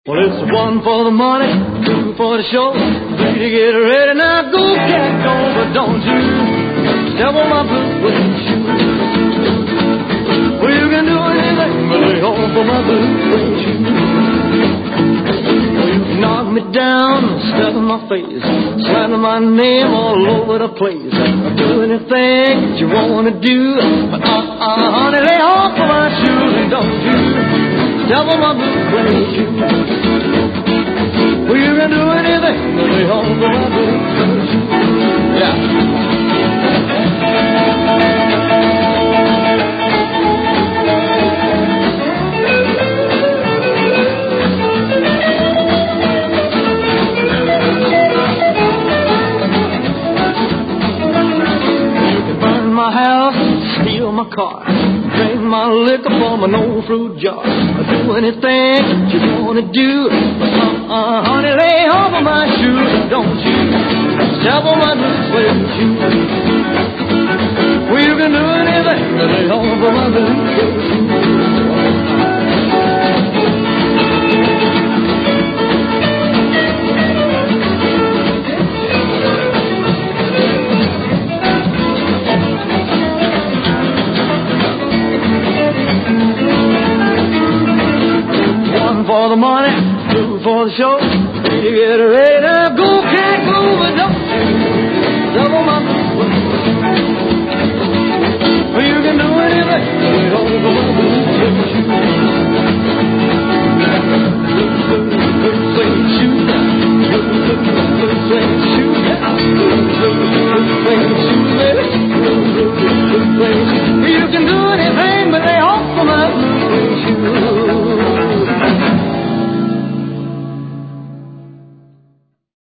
Well, it's one for the money, two for the show, three to get ready. Now go, cat, go, but don't you step on my blue suede shoe. Well, you can do anything but lay off of my blue suede shoe. Well, you can knock me down, step in my face, slamming my name all over the place. Do anything that you want to do, but honey, lay off of my shoes and don't you step on my blue suede shoe. Well, you can do anything but lay off of my blue suede shoe. Yeah. My house, steal my car, drink my liquor from an old fruit jar. Do anything that you want to do, honey, lay off of my shoes. Don't you step on my blue suede shoe. Well, you can do anything but lay off of my blue suede shoe. For the money, two for the show, three to get ready. Now go, can't go, but don't double my blue. Well, you can do anything, lay off of my blue suede shoe.